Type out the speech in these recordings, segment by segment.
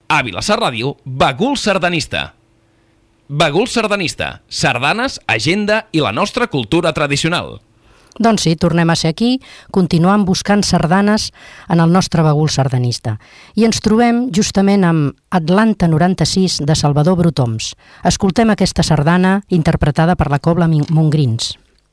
A Vilassar Ràdio, Bagul Sardanista. Bagul Sardanista, sardanes, agenda i la nostra cultura tradicional. Doncs sí, tornem a ser aquí, continuant buscant sardanes en el nostre Bagul Sardanista. I ens trobem justament amb Atlanta 96 de Salvador Brutoms. Escoltem aquesta sardana interpretada per la Cobla Montgrins.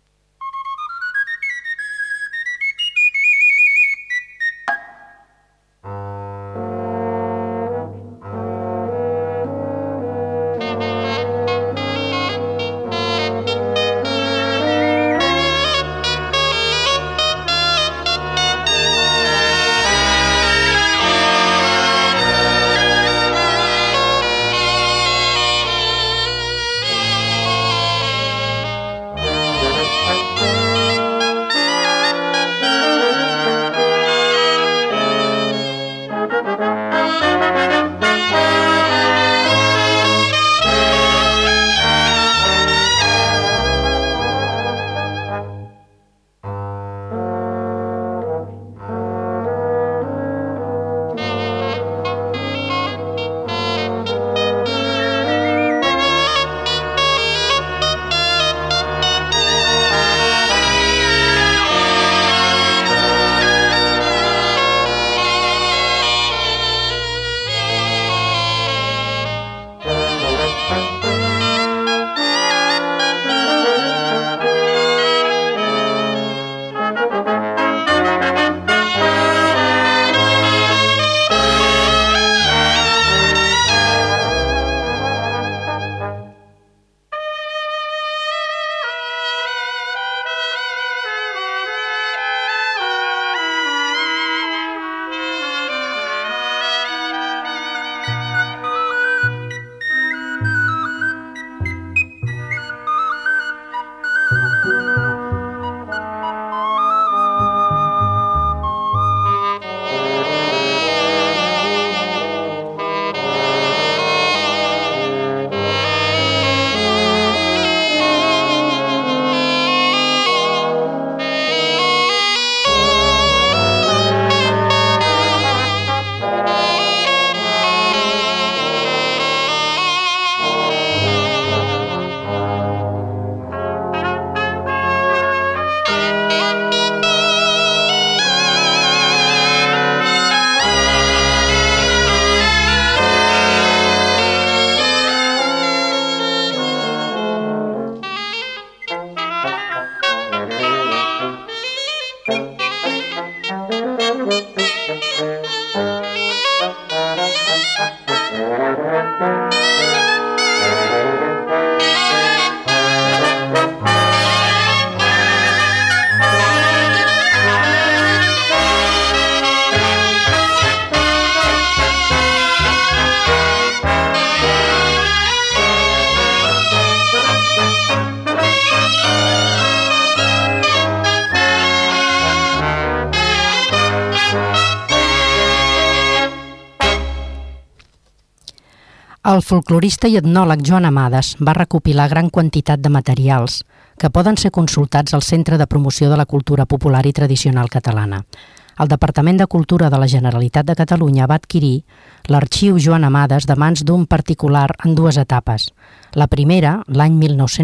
El folclorista i etnòleg Joan Amades va recopilar gran quantitat de materials que poden ser consultats al Centre de Promoció de la Cultura Popular i Tradicional Catalana. El Departament de Cultura de la Generalitat de Catalunya va adquirir l'arxiu Joan Amades de mans d'un particular en dues etapes. La primera, l'any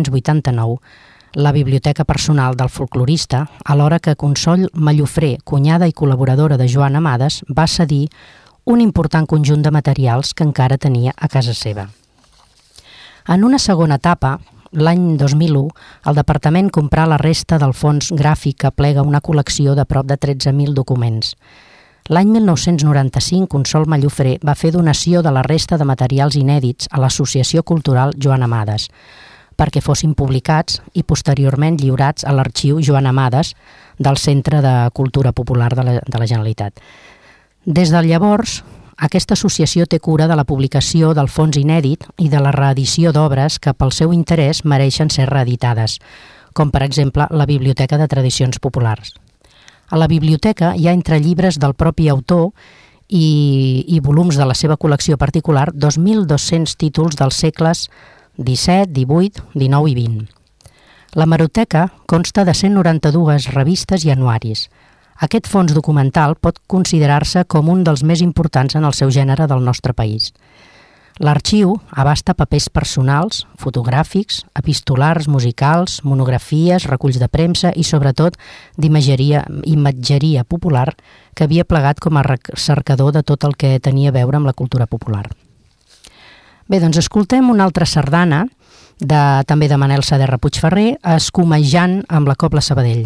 1989, la biblioteca personal del folclorista, alhora que Consol Mallofré, cunyada i col·laboradora de Joan Amades, va cedir un important conjunt de materials que encara tenia a casa seva. En una segona etapa, l'any 2001, el departament comprà la resta del fons gràfic que plega una col·lecció de prop de 13.000 documents. L'any 1995, Consol Mallofré va fer donació de la resta de materials inèdits a l'Associació Cultural Joan Amades, perquè fossin publicats i posteriorment lliurats a l'arxiu Joan Amades del Centre de Cultura Popular de la Generalitat. Des de llavors, aquesta associació té cura de la publicació del fons inèdit i de la reedició d'obres que pel seu interès mereixen ser reeditades, com per exemple la Biblioteca de Tradicions Populars. A la biblioteca hi ha entre llibres del propi autor i volums de la seva col·lecció particular 2.200 títols dels segles XVII, XVIII, XIX i XX. La Hemeroteca consta de 192 revistes i anuaris. Aquest fons documental pot considerar-se com un dels més importants en el seu gènere del nostre país. L'arxiu abasta papers personals, fotogràfics, epistolars, musicals, monografies, reculls de premsa i, sobretot, d'imatgeria popular que havia plegat com a cercador de tot el que tenia a veure amb la cultura popular. Bé, doncs escoltem una altra sardana, també de Manel Saderra Puigferrer, Escumejant amb la Cobla Sabadell.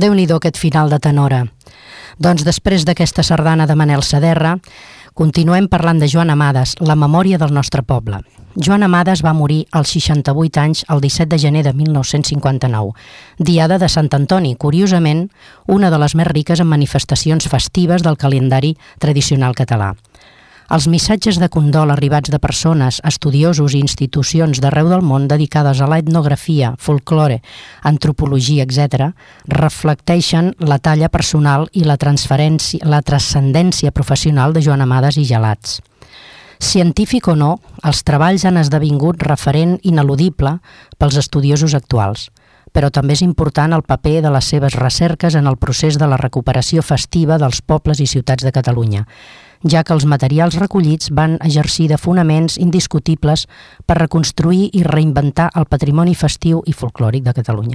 Déu-n'hi-do aquest final de tenora. Doncs després d'aquesta sardana de Manel Saderra, continuem parlant de Joan Amades, la memòria del nostre poble. Joan Amades va morir als 68 anys el 17 de gener de 1959, diada de Sant Antoni, curiosament, una de les més riques en manifestacions festives del calendari tradicional català. Els missatges de condol arribats de persones, estudiosos i institucions d'arreu del món dedicades a l'etnografia, folklore, antropologia, etc., reflecteixen la talla personal i la transcendència professional de Joan Amades i Gelats. Científic o no, els treballs han esdevingut referent ineludible pels estudiosos actuals, però també és important el paper de les seves recerques en el procés de la recuperació festiva dels pobles i ciutats de Catalunya, ja que els materials recollits van exercir de fonaments indiscutibles per reconstruir i reinventar el patrimoni festiu i folclòric de Catalunya.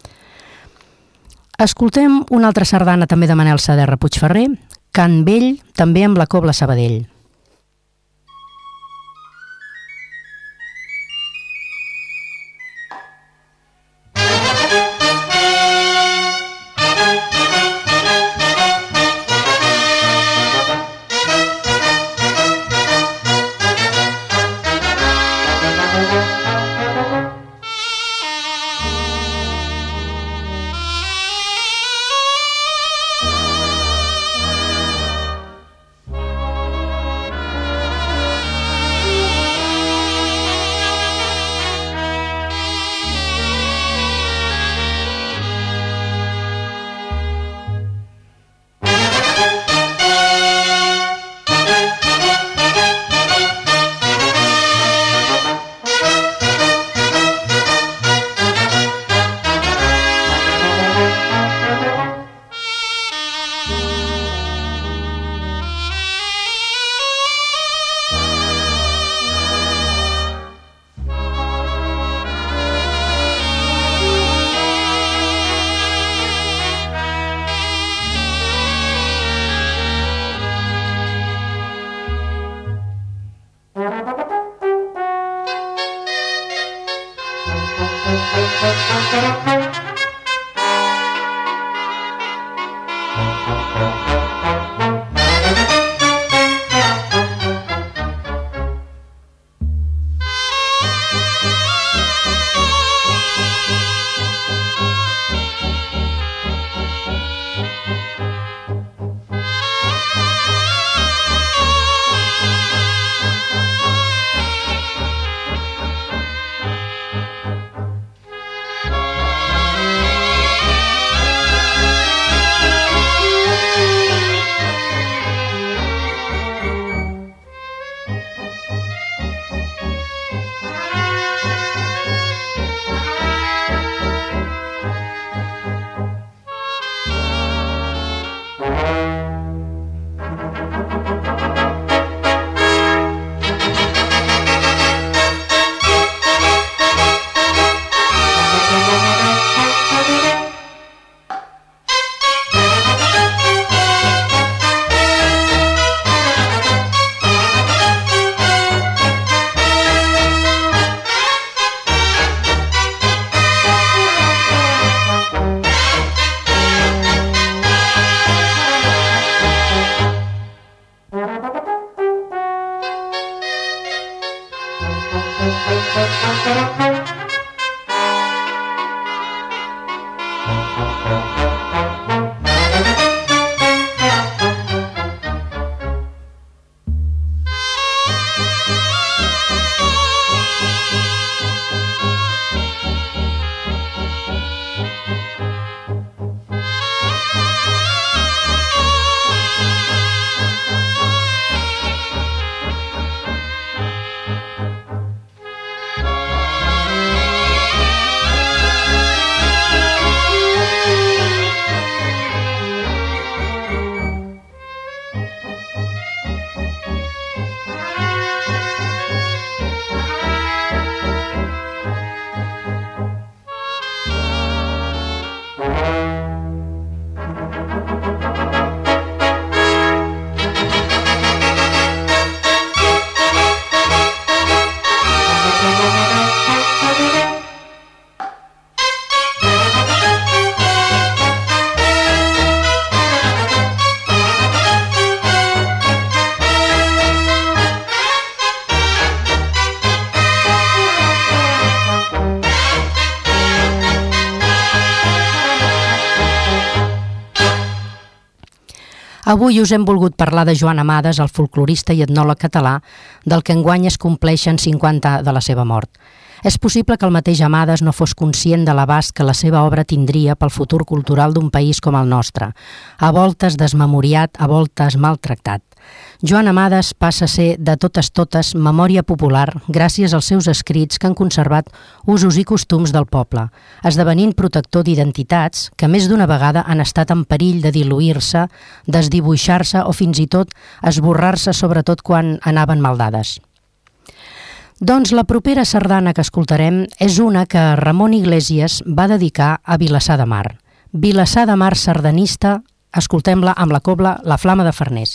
Escoltem una altra sardana també de Manel Saderra Puigferrer, Cant Vell, també amb la Cobla Sabadell. Avui us hem volgut parlar de Joan Amades, el folclorista i etnòleg català, del que enguany es compleixen 50 de la seva mort. És possible que el mateix Amades no fos conscient de l'abast que la seva obra tindria pel futur cultural d'un país com el nostre, a voltes desmemoriat, a voltes maltractat. Joan Amades passa a ser, de totes memòria popular gràcies als seus escrits que han conservat usos i costums del poble, esdevenint protector d'identitats que més d'una vegada han estat en perill de diluir-se, desdibuixar-se o fins i tot esborrar-se, sobretot quan anaven mal dades. Doncs la propera sardana que escoltarem és una que Ramon Iglesias va dedicar a Vilassar de Mar. Vilassar de Mar sardanista, escoltem-la amb la cobla La Flama de Farners.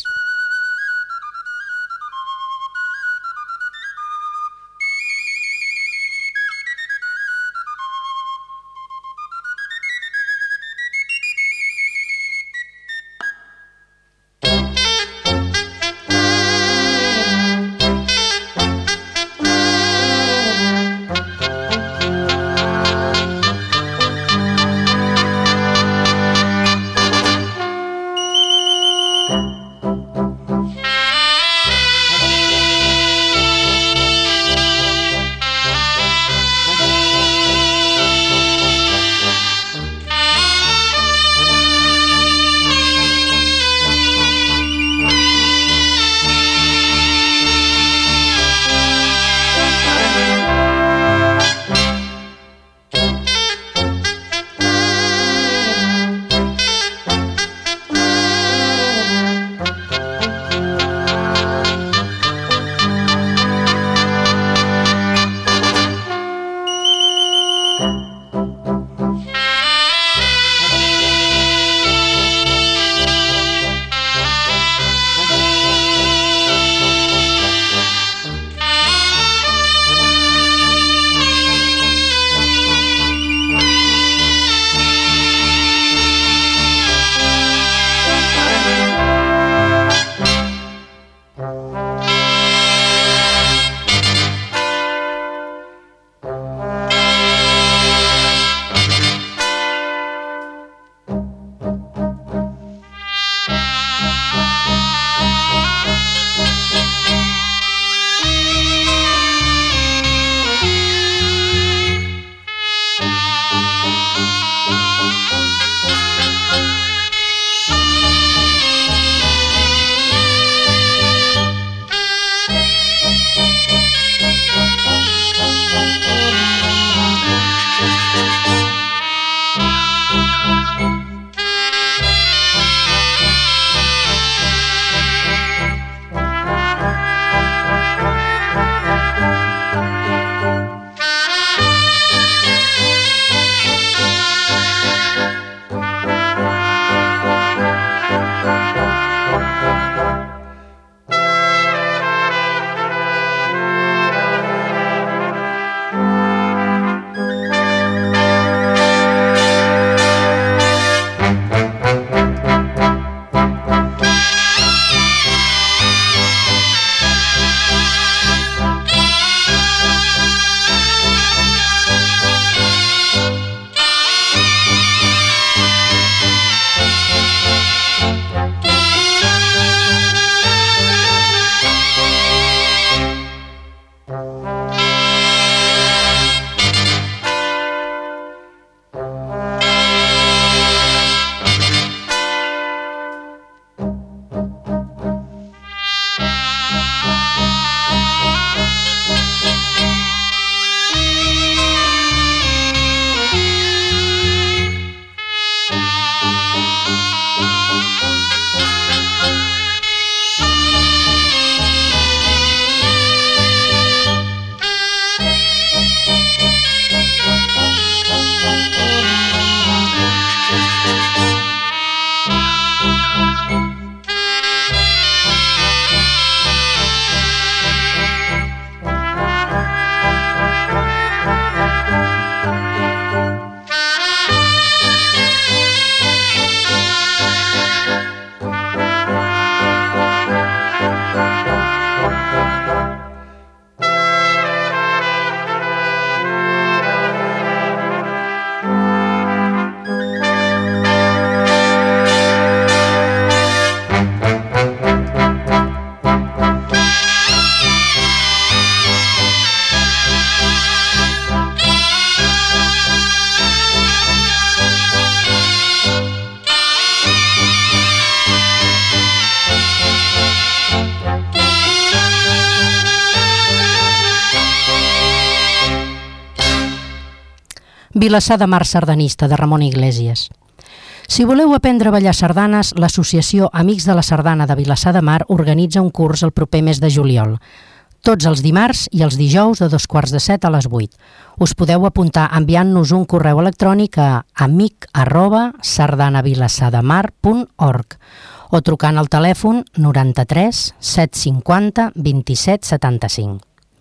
Vilassar de Mar sardanista, de Ramon Iglesias. Si voleu aprendre a ballar sardanes, l'associació Amics de la Sardana de Vilassar de Mar organitza un curs el proper mes de juliol. Tots els dimarts i els dijous de 7:15 a les 8. Us podeu apuntar enviant-nos un correu electrònic a amic@sardanavilassademar.org o trucant al telèfon 93 750 27 75.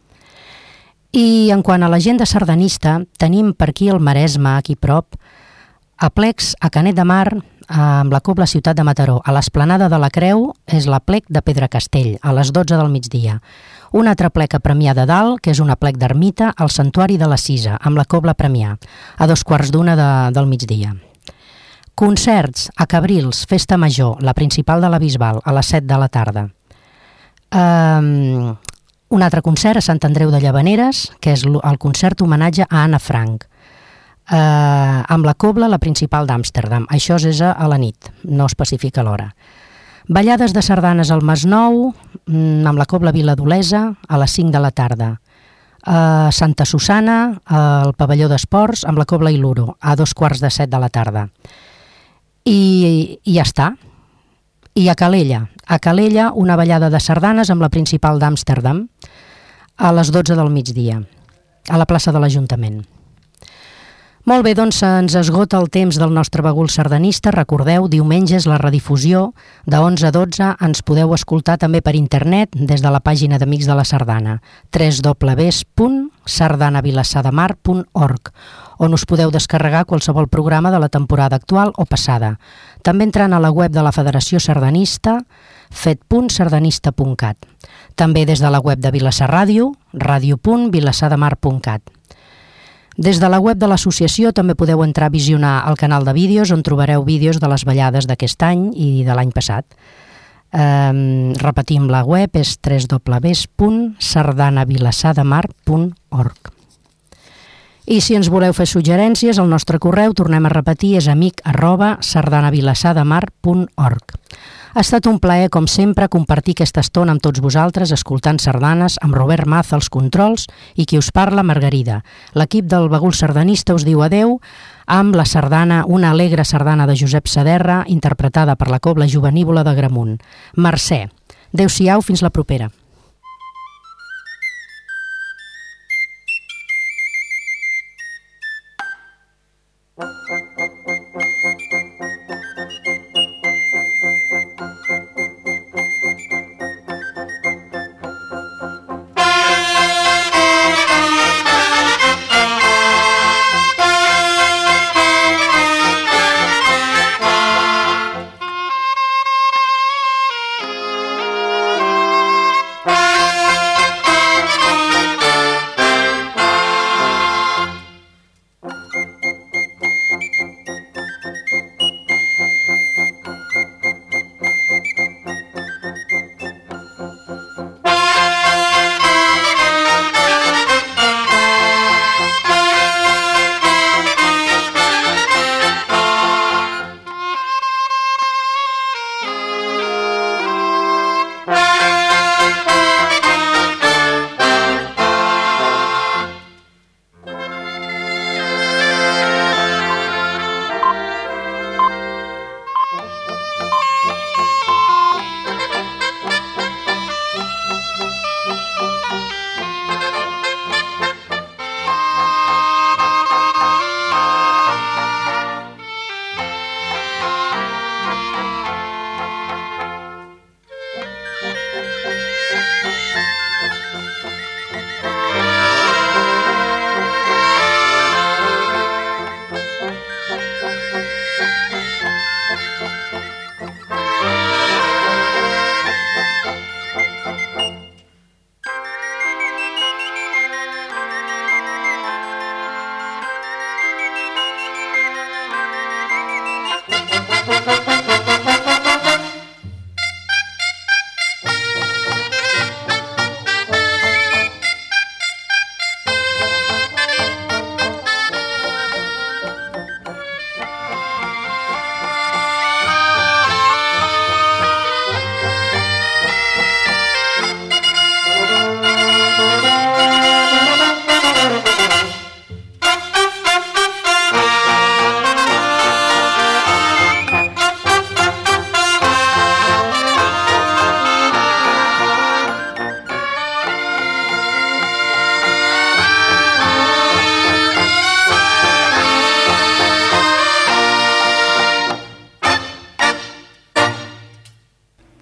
I en quant a l'agenda sardanista, tenim per aquí al Maresme, aquí prop, aplecs a Canet de Mar, amb la Cobla Ciutat de Mataró. A l'Esplanada de la Creu és l'aplec de Pedracastell, a les 12 del migdia. Un altre aplec a Premià de Dalt, que és un aplec d'ermita, al Santuari de la Cisa, amb la Cobla Premià, a 2:15 del migdia. Concerts a Cabrils, Festa Major, la principal de la Bisbal, a les 7 de la tarda. Un altre concert a Sant Andreu de Llavaneres, que és el concert homenatge a Anna Frank, amb la Cobla, la principal d'Amsterdam. Això és a la nit, no especifica l'hora. Ballades de sardanes al Masnou, amb la Cobla Viladolesa, a les 5 de la tarda. A Santa Susana, al pavelló d'esports, amb la Cobla Iluro, a 7:15 de la tarda. I ja està. I a Calella, una ballada de sardanes amb la principal d'Amsterdam, a les 12 del migdia, a la plaça de l'Ajuntament. Molt bé, doncs ens esgota el temps del nostre bagul sardanista. Recordeu, diumenges la redifusió de 11 a 12. Ens podeu escoltar també per internet des de la pàgina d'Amics de la Sardana, www.sardanavilassademar.org, on us podeu descarregar qualsevol programa de la temporada actual o passada. També entrant a la web de la Federació Sardanista, fet.sardanista.cat. També des de la web de Vilassar Ràdio, radio.vilassademar.cat. Des de la web de l'associació també podeu entrar a visionar el canal de vídeos, on trobareu vídeos de les ballades d'aquest any i de l'any passat. Repetim, la web és www.sardanavilassademar.org. I si ens voleu fer suggerències, el nostre correu, tornem a repetir, és amic@sardanavilassademar.org. Ha estat un plaer, com sempre, compartir aquesta estona amb tots vosaltres, escoltant sardanes, amb Robert Maza als controls i qui us parla, Margarida. L'equip del bagul sardanista us diu adeu amb la sardana, una alegre sardana de Josep Saderra, interpretada per la Cobla Jovenívola de Gramunt. Mercè. Adéu-siau, fins la propera.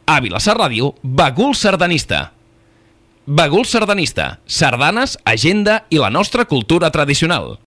A Vilassar Ràdio, Bagul Sardanista. Bagul Sardanista, sardanes, agenda i la nostra cultura tradicional.